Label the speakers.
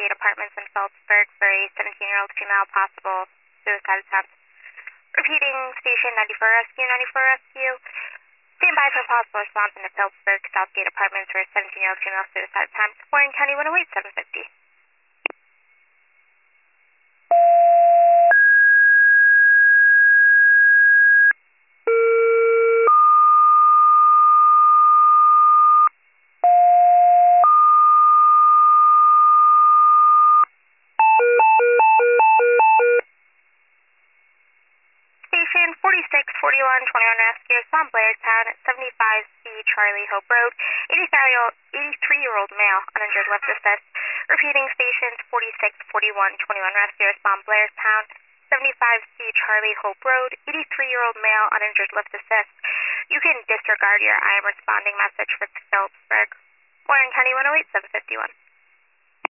Speaker 1: Southgate Apartments in Phillipsburg for a 17-year-old female possible suicide attempt. Repeating, station 94 Rescue, 94 Rescue. Stand by for possible response in the Phillipsburg Southgate Apartments for a 17-year-old female suicide attempt. Warren County 108 750. Station 4641 21 Rescue, respond Blairstown at 75C Charlie Hope Road. 83-year-old male, uninjured, left assist. Repeating, stations 4641 21 Rescue, respond Blairstown, 75C Charlie Hope Road. 83-year-old male, uninjured, left assist. You can disregard your I am responding message for Phillipsburg. Warren County 108 751.